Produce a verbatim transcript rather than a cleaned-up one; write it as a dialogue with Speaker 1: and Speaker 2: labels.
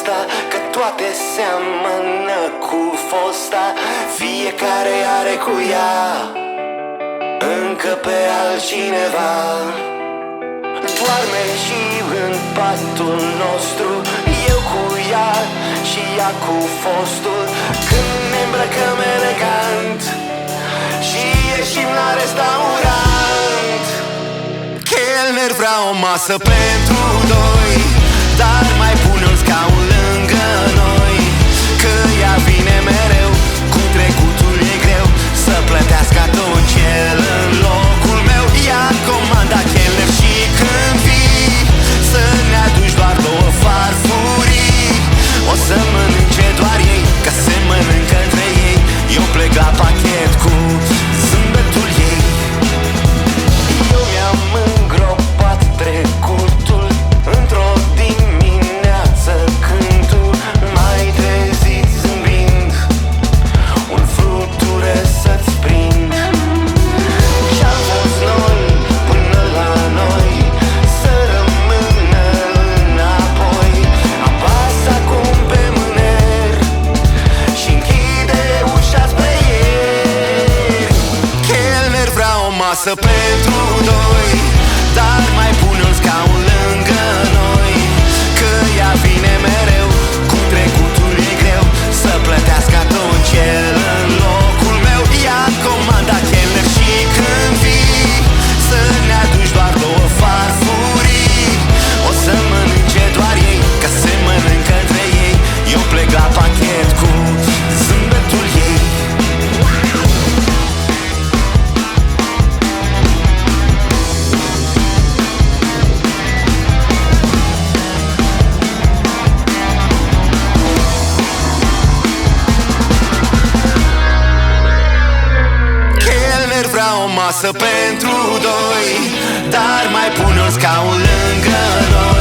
Speaker 1: asta, că toate seamănă cu fosta. Fiecare are cu ea încă pe altcineva. Doarme și în patul nostru, eu cu ea și ea cu fostul. Când ne îmbrăcăm elegant și ieșim la restaurant. Chelner vrea o masă pentru doi, dar mai pune un scaun lângă noi. Că ea vine mereu, cu trecutul e greu să plătească atunci el în locul meu. Ea comanda chelner și când vii să ne aduci doar două farfurii. O să mănânce doar ei, că se mănâncă între ei. Eu plec la pachet cu zâmbetul ei. Eu mi-am îngropat trecutul într-o dimineață când tu m-ai trezit zâmbind, un fluture să-ți prind. Ce-am fost noi până la noi să rămână înapoi. Apasă acum pe mâner și închide ușa spre ieri. Chelner vrea o masă pentru doi, dar mai pune un scaun lângă noi. Că ea vine mereu, cu trecutul e greu să plătească atunci el în locul meu. Ea comanda chelner și când vii să ne aduci doar două farfurii. O să mănânce doar ei, că se mănâncă între ei. Eu plec la pachet cu zâmbetul ei. Chelner vrea o masă pentru doi, dar mai pune un scaun lângă noi.